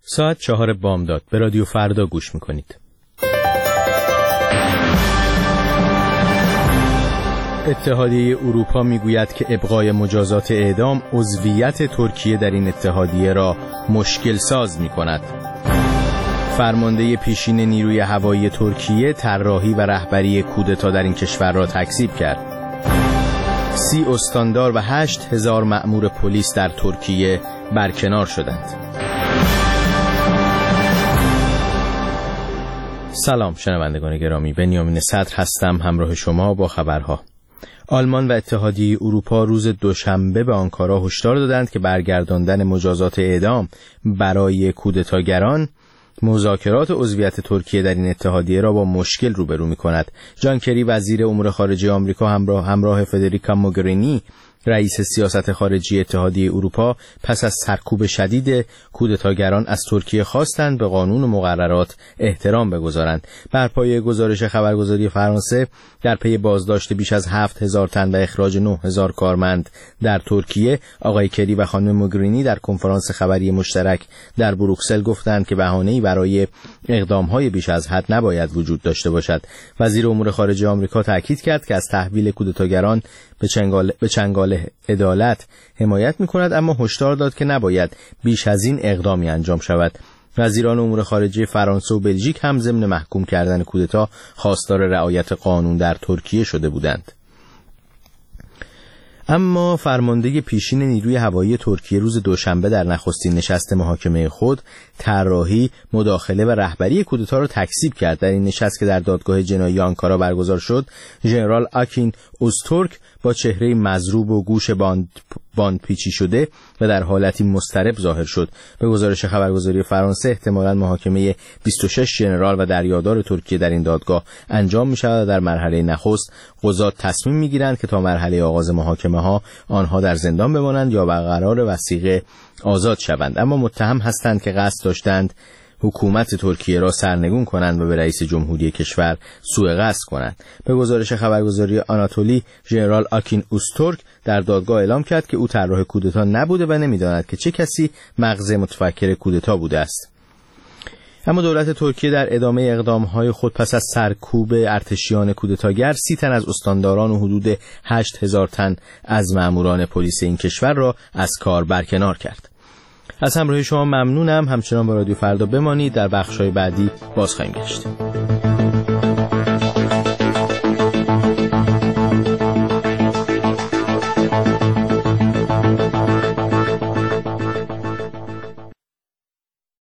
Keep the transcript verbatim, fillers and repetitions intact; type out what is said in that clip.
ساعت چهار بامداد به رادیو فردا گوش میکنید. اتحادیه اروپا میگوید که ابقای مجازات اعدام عضویت ترکیه در این اتحادیه را مشکل ساز میکند. فرمانده پیشین نیروی هوایی ترکیه طراحی و رهبری کودتا در این کشور را تکذیب کرد. سی استاندار و هشت هزار مأمور پلیس در ترکیه برکنار شدند. سلام شنوندگان گرامی، بنیامین صدر هستم همراه شما با خبرها. آلمان و اتحادیه اروپا روز دوشنبه به آنکارا هشدار دادند که برگرداندن مجازات اعدام برای کودتاگران مذاکرات عضویت ترکیه در این اتحادیه را با مشکل روبرو می‌کند. جان کری وزیر امور خارجه آمریکا همراه همراه فدریکا موگرینی رئیس سیاست خارجی اتحادیه اروپا پس از سرکوب شدید کودتاگران از ترکیه خواستند به قانون و مقررات احترام بگذارند. بر پایه گزارش خبرگزاری فرانسه در پی بازداشت بیش از هفت هزار تن و اخراج نه هزار کارمند در ترکیه، آقای کری و خانم موگرینی در کنفرانس خبری مشترک در بروکسل گفتند که بهانه‌ای برای اقدام‌های بیش از حد نباید وجود داشته باشد. وزیر امور خارجه آمریکا تاکید کرد که از تحویل کودتاگران به چنگال به چنگال عدالت حمایت می‌کند، اما هشدار داد که نباید بیش از این اقدامی انجام شود. وزیران امور خارجه فرانسه و بلژیک هم ضمن محکوم کردن کودتا خواستار رعایت قانون در ترکیه شده بودند. اما فرمانده پیشین نیروی هوایی ترکیه روز دوشنبه در نخستین نشست محاکمه خود طراحی، مداخله و رهبری کودتا را تکذیب کرد. در این نشست که در دادگاه جنایی آنکارا برگزار شد، ژنرال آکین اوزتورک با چهره مضروب و گوش باند باند پیچی شده و در حالتی مضطرب ظاهر شد. به گزارش خبرگزاری فرانسه احتمالاً محاکمه بیست و شش ژنرال و دریادار ترکیه در این دادگاه انجام می شود و در مرحله نخست قضات تصمیم می گیرند که تا مرحله آغاز محاکمه ها آنها در زندان بمانند یا برقرار وثیقه آزاد شوند. اما متهم هستند که قصد داشتند حکومت ترکیه را سرنگون کنند و به رئیس جمهوری کشور سوء قصد کنند. به گزارش خبرگزاری آناتولی، ژنرال آکین اوزتورک در دادگاه اعلام کرد که او طراح کودتا نبوده و نمی‌داند که چه کسی مغز متفکر کودتا بوده است. اما دولت ترکیه در ادامه اقدام‌های خود پس از سرکوب ارتشیان کودتاگر سی تن از استانداران و حدود هشت هزار تن از ماموران پلیس این کشور را از کار برکنار کرد. از همراهی شما ممنونم. همچنان با رادیو فردا بمانید. در بخش‌های بعدی باز خواهیم گشت.